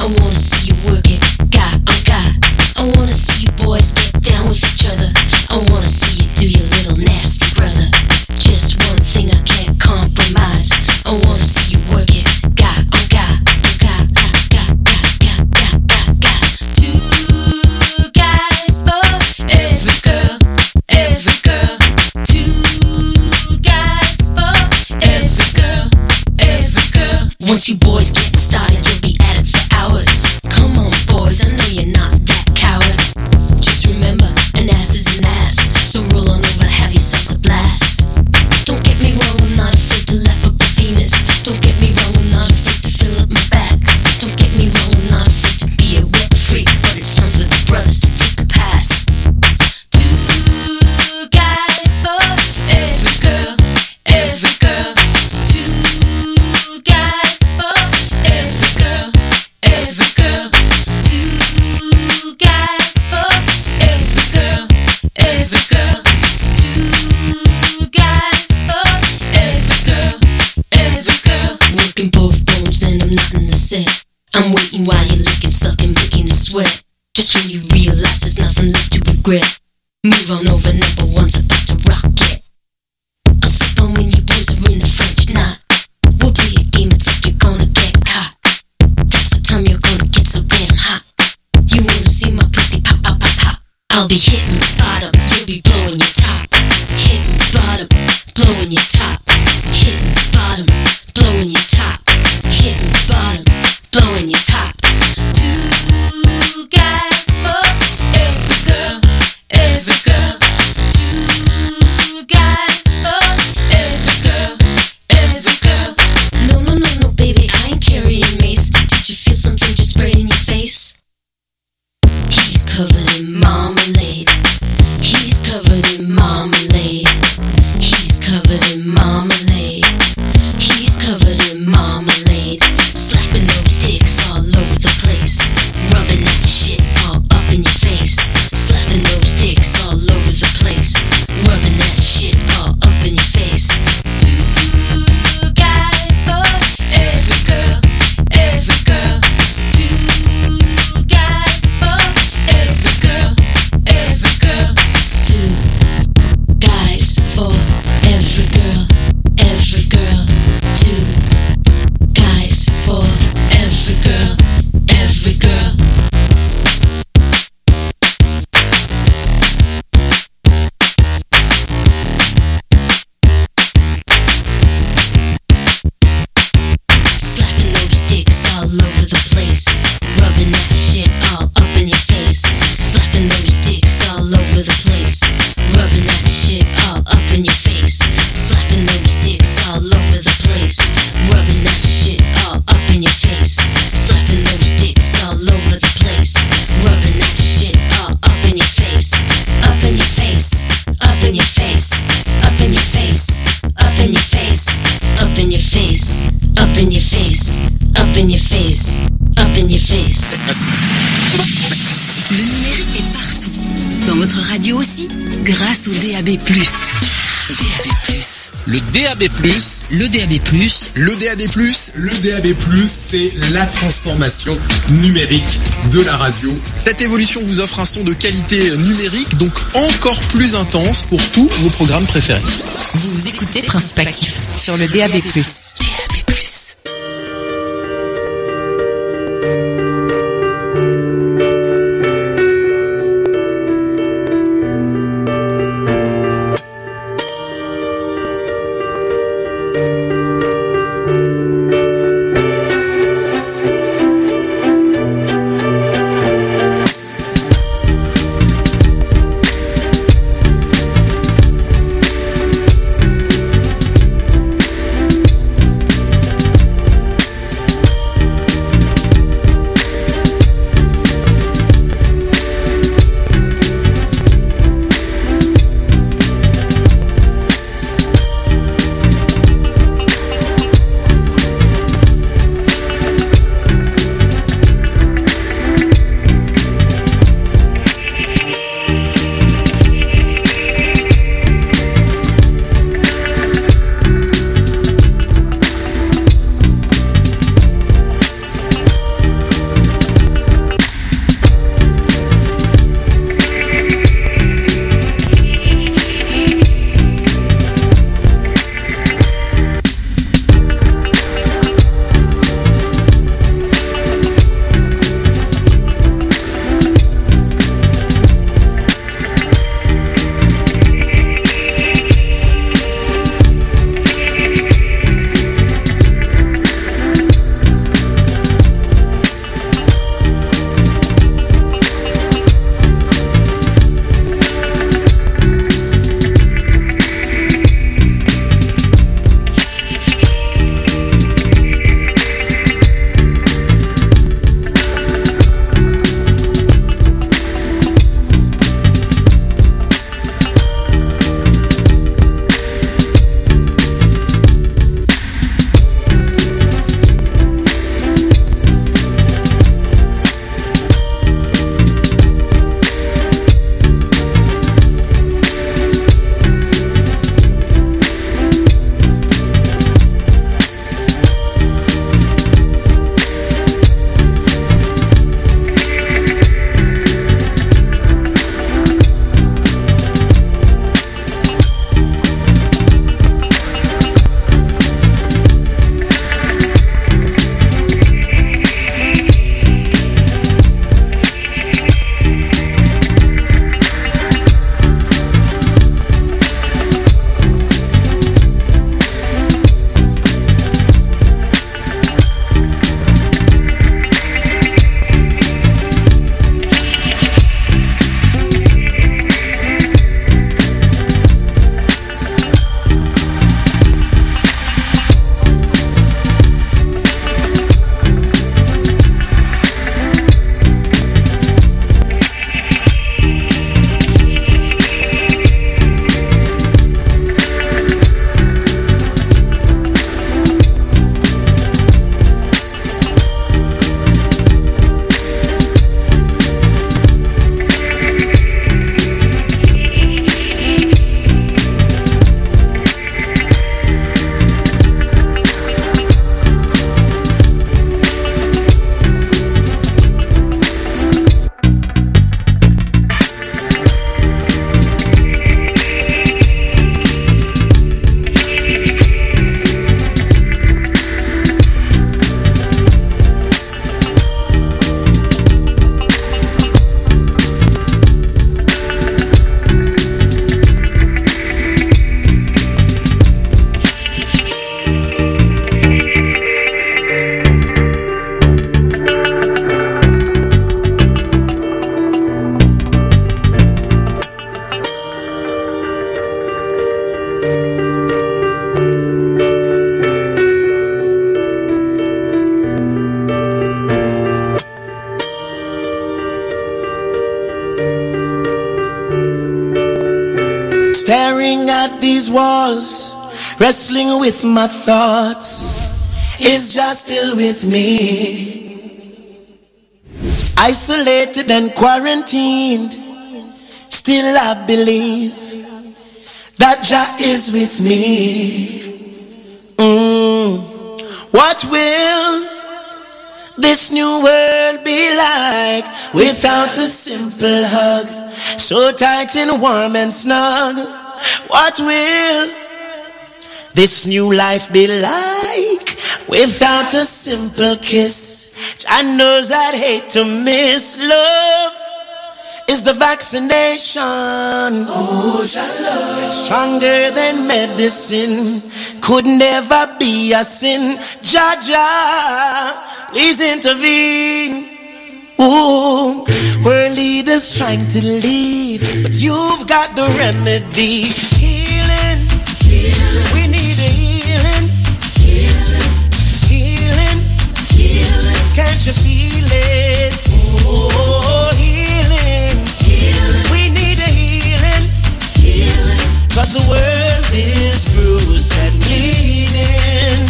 wanna see you work it, guy on guy. I wanna see you boys get down with each other. I wanna see you do your little nasty brother. Just one thing I can't compromise. I wanna see you work it, guy on guy, guy, guy, guy, guy, guy, guy, guy. Two guys for every girl, every girl. Two guys for every girl, every girl. Once you boys get started, you'll be at it for hours. Come on, boys, I know you're not that coward. Just remember, an ass is an ass. So roll on over, have yourselves a blast. Don't get me wrong, I'm not afraid to lap up the Venus. Don't get me wrong, I'm not afraid to fill up my back. Don't get me wrong, I'm not afraid to be a wet freak. But it's time for the brothers to take a pass. Two guys for every girl, every girl. Two guys for every girl, every girl. Two guys for every girl, every girl. Two guys for every girl, every girl. Working both bones and I'm not in the set. I'm waiting while you're licking, sucking, making the sweat. Just when you realize there's nothing left to regret. Move on over, number one's about to rock it. I'll slip on when you boys are in a French knot. We'll play a game, it's like you're gonna get caught. That's the time you're gonna get so damn hot. You wanna see my pussy pop, pop, pop, pop. I'll be hitting the bottom, you'll be blowing your top. Hitting the bottom, blowing your top. Hitting the bottom, blowing your top. Hitting the bottom, blowing your top. Two guys for every girl, every girl. Two guys for every girl, every girl. No, no, no, no, baby, I ain't carrying mace. Did you feel something just spray in your face? He's covered in marmalade. He's covered in marmalade. He's covered in marmalade. He's covered in marmalade. Slapping those dicks all over the place. Rubbing that shit all up in your face. Slapping those dicks all over the place. Rubbing that shit all up in your face. Two guys for every girl, every girl. Two guys for every girl, every girl. Two guys for every girl, every girl. Two guys for every girl, every girl. Slapping those dicks all over the place. Rubbing that shit all up in your face. Slapping those dicks all over the place. Rubbing that shit all up in your face. Slapping those dicks all over the place. Rubbing that shit all up in your face. Slapping those dicks all over the place. Rubbing that shit all up in your face. Up in your face. Up in your face. Up in your face. Up in your face. Up in your face. Up in your face. Up in your face. Up in your face. Le numérique est partout. Dans votre radio aussi, grâce au DAB+. DAB+. Le DAB+, Le DAB+. Le DAB+, Le DAB+, c'est la transformation numérique de la radio. cette évolution vous offre un son de qualité numérique, donc encore plus intense pour tous vos programmes préférés. Vous écoutez Principe Actif sur le DAB+. DAB+. Staring at these walls, wrestling with my thoughts. Is Jah still with me? Isolated and quarantined, still I believe that Jah is with me. What will this new world be like without a simple hug, so tight and warm and snug? What will this new life be like without a simple kiss? Jah knows I'd hate to miss. Love is the vaccination. Oh, Jah love, stronger than medicine, could never be a sin. Jah, Jah, please intervene. Ooh, we're leaders trying to lead, but you've got the remedy. Healing, we need a healing. Healing, can't you feel it? Oh, healing, we need a healing. 'Cause the world is bruised and bleeding.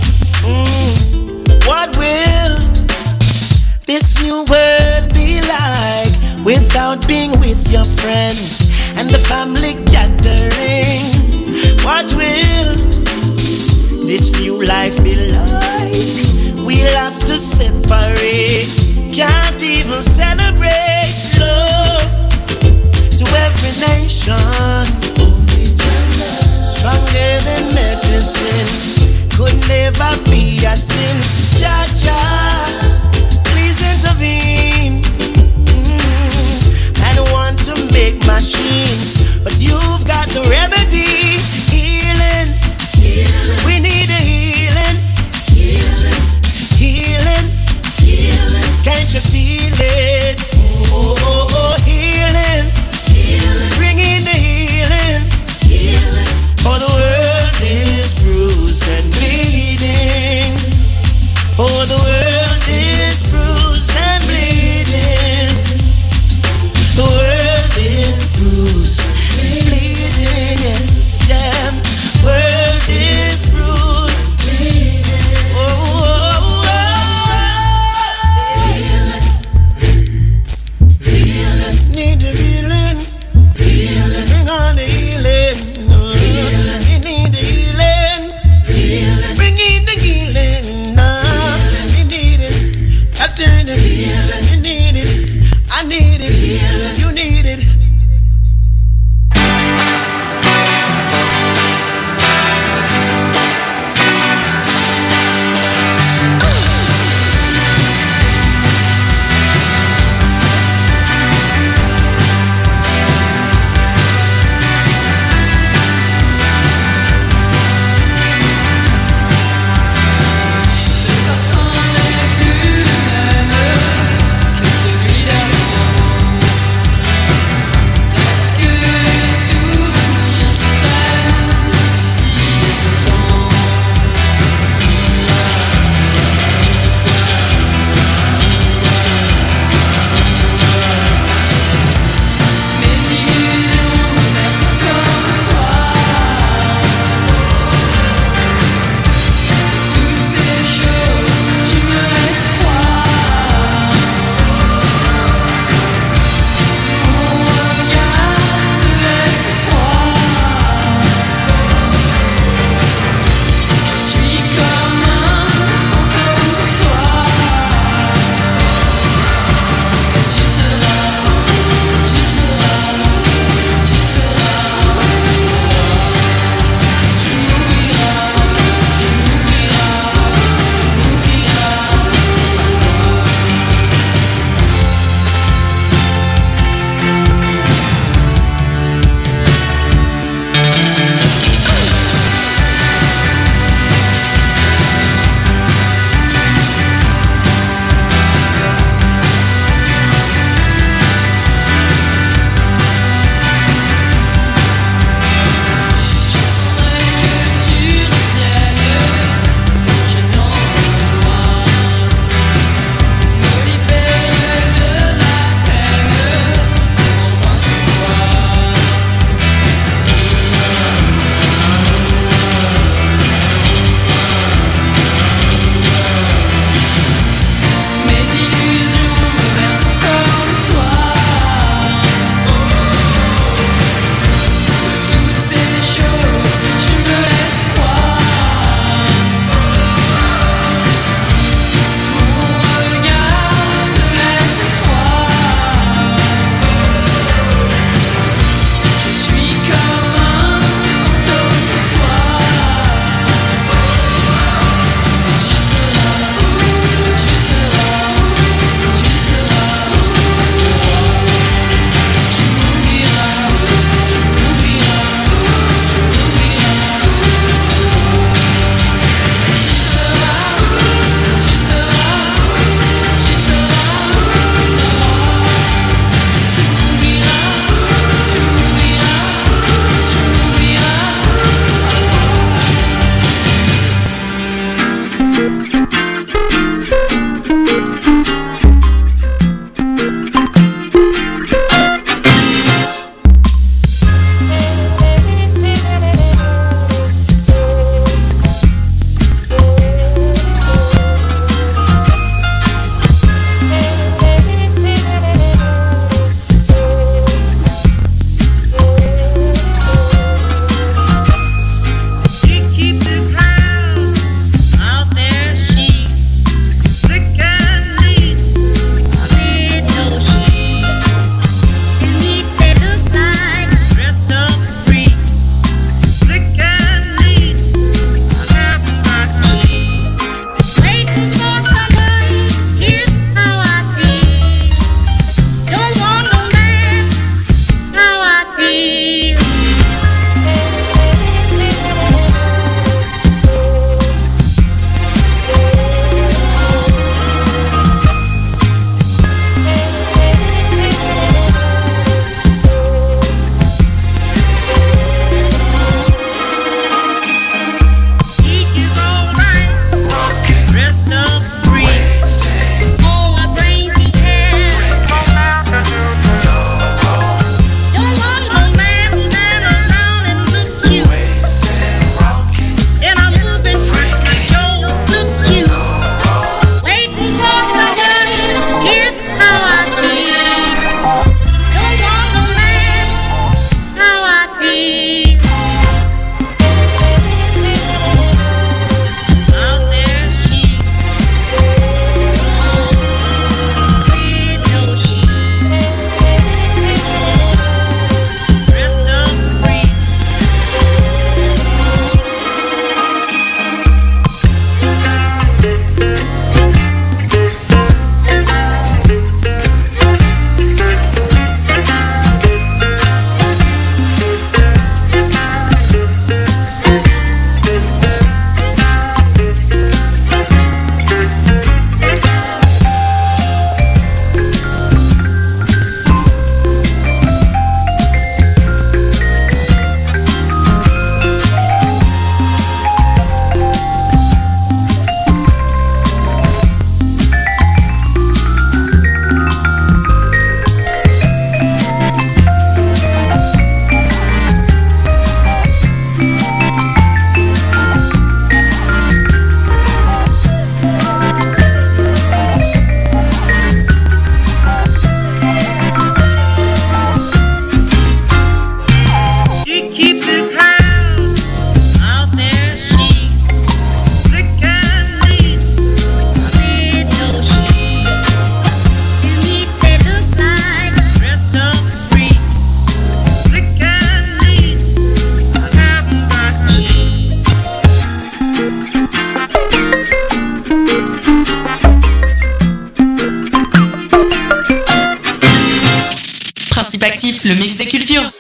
What will this new world be like without being with your friends and the family gathering? What will this new life be like? We'll have to separate, can't even celebrate. Love to every nation, stronger than medicine, could never be a sin. Jah, Jah, please intervene. I don't want to make machines, but you've got the remedy. Healing, we need a healing. Healing, can't you feel it? Oh, healing, bring in the healing. For the world is bruised and bleeding. Oh, the world is Active, le mix des cultures.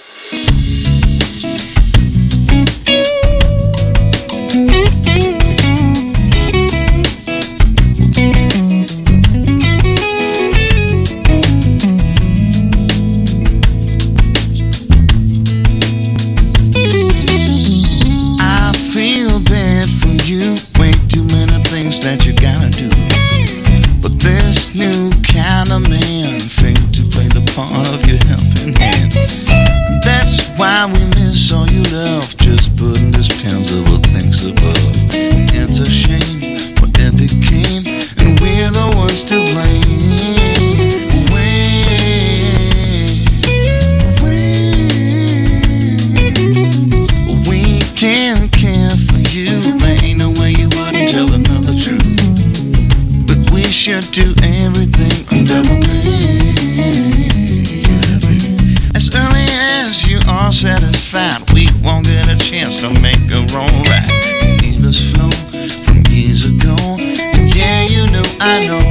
That you gotta do, but this new kind of man failed to play the part of your helping hand. And that's why we miss all you love, just putting dispensable things above. It's a shame what it became, and we're the ones to blame. We can't care for you, there ain't no way you wouldn't tell another truth. But we should do everything on double as early as you are satisfied, we won't get a chance to make a wrong right. Leave us flow from years ago, and yeah, you know I know.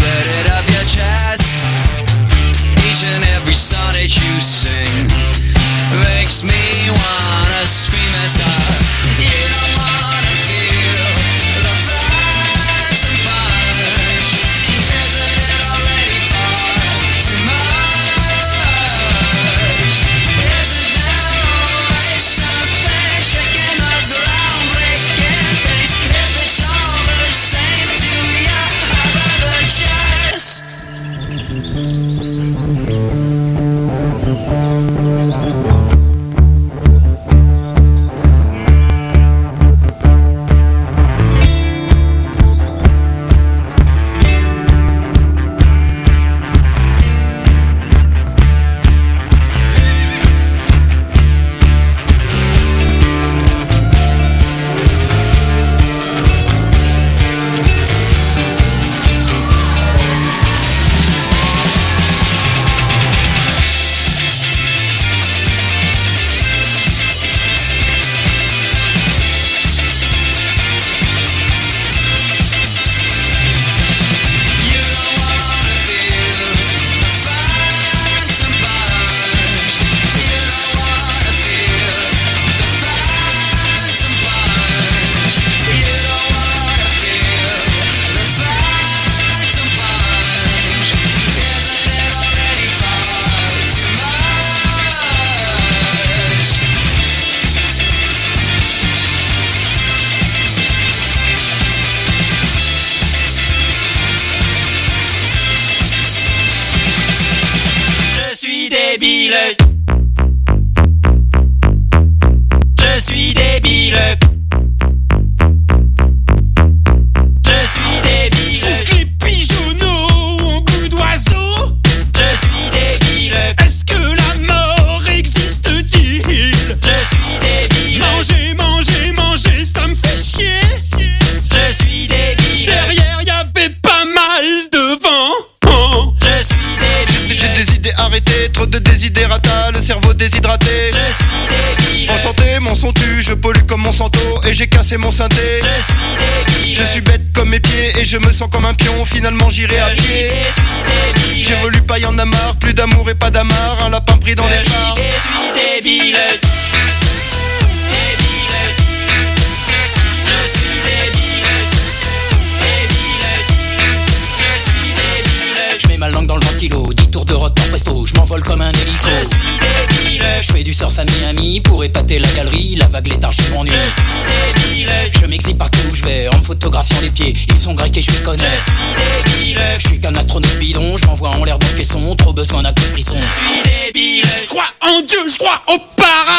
that you sing. débile. Je suis débile. Je suis débile. Je trouve que les pigeonneaux ont goût d'oiseau. Je suis débile. Est-ce que la mort existe-t-il? Je suis débile. Manger, manger, manger, ça me fait chier. Je suis débile. Derrière y'avait pas mal de vent. Oh. Je suis débile. J'ai des idées arrêtées, trop de désidérata, le cerveau déshydraté. Je suis débile. Enchanté, mon son tue, je pollue comme mon santo et j'ai cassé mon synthé. Je suis débile. Je suis bête comme mes pieds et je me sens comme un pion, finalement j'irai à pied. Je suis débile. J'évolue pas, y'en a marre, plus d'amour et pas d'amarre, un lapin pris dans les phares. Je suis débile. Je mets ma langue dans le ventilo, 10 tours de rock par presto, je m'envole comme un hélico. Je suis débile. Je fais du surf à Miami pour épater la galerie, la vague léthargie m'ennuie. Je suis débile. Je m'exhibe partout où je vais en me photographiant les pieds, ils sont grecs et je les connais. Je suis débile. Je suis qu'un astronaute bidon, je m'envoie en l'air de caisson, trop besoin d'un peu de frisson. Je suis débile. Je crois en Dieu, je crois au paradis.